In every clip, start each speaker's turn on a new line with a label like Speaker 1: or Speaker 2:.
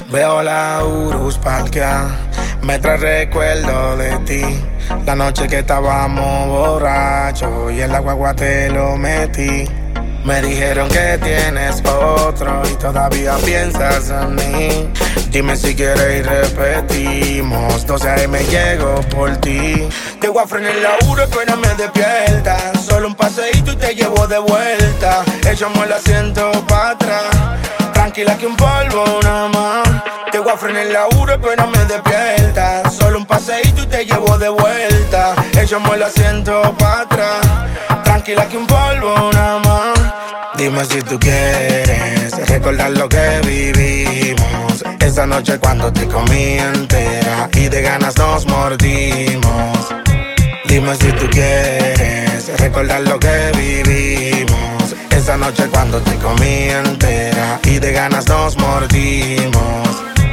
Speaker 1: Veo la Urus parquear, me trae recuerdo de ti. La noche que estábamos borrachos y en la guagua te lo metí. Me dijeron que tienes otro y todavía piensas en mí. Dime si quieres y repetimos. 12 AM llego por ti. Te voy a frenar la Uro, pero me despierta. Solo un paseíto y te llevo de vuelta. Echamos el asiento para atrás. Tranquila que un polvo nada más. Te voy a frenar la Uro, pero me despierta. Solo un paseíto y te llevo de vuelta. Echamos el asiento para atrás. Tranquila que un polvo nada más. Dime si tú quieres recordar lo que vivimos esa noche cuando te comí entera y de ganas nos mordimos. Dime si tú quieres recordar lo que vivimos esa noche cuando te comí entera y de ganas nos mordimos.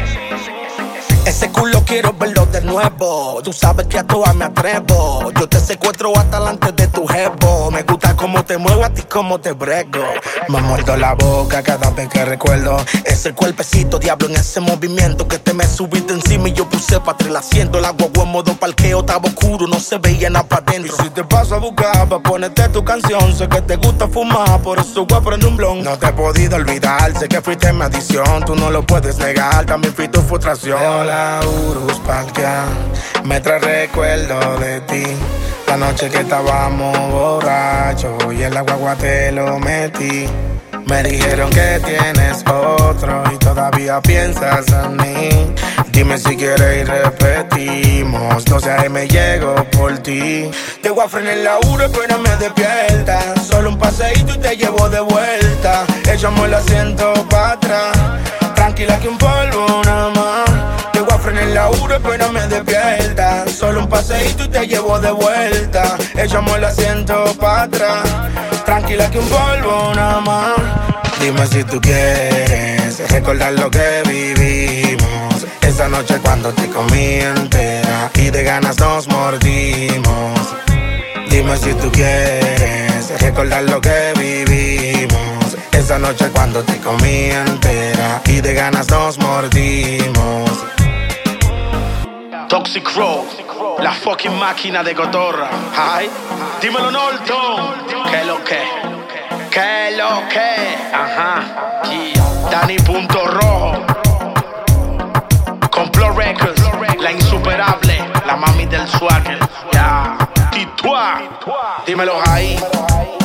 Speaker 1: Ese culo quiero verlo de nuevo. Tú sabes que a todas me atrevo. Yo te secuestro hasta delante de tu jevo. Me gusta cómo te muevo, a ti cómo te brego. Me muerdo la boca cada vez que recuerdo ese cuerpecito, diablo, en ese movimiento que te me subiste encima y yo puse pa' atrás el asiento. La guagua en modo parqueo, estaba oscuro, no se veía nada pa' adentro. Y si te paso a buscar pa' ponerte tu canción, sé que te gusta fumar, por eso voy a prender un blon. No te he podido olvidar, sé que fuiste mi adición, tú no lo puedes negar, también fui tu frustración. La Urus parquear, me trae recuerdo de ti. La noche que estábamos borrachos y en la guagua te lo metí. Me dijeron que tienes otro y todavía piensas en mí. Dime si quieres y repetimos. 12 AM llego por ti. Te voy a frenar la Uro, pero me despierta. Solo un paseíto y te llevo de vuelta. Echamos el asiento para atrás. Tranquila que un polvo nada más. Te voy a frenar la Uro, pero me despierta. Solo un paseíto y te llevo de vuelta. Echamos el asiento para atrás. Tranquila que un polvo nada más. Dime si tú quieres recordar lo que vivimos esa noche cuando te comí entera y de ganas nos mordimos. Dime si tú quieres recordar lo que vivimos esa noche cuando te comí entera y de ganas nos mordimos.
Speaker 2: Toxic Row, la fucking máquina de cotorra. Ay, dímelo Norton. ¿Qué lo que? ¿Qué lo que? Ajá. Dani Punto Rojo. Complot Records, la insuperable, la mami del swagger. Ya. Titua. Dímelo ahí.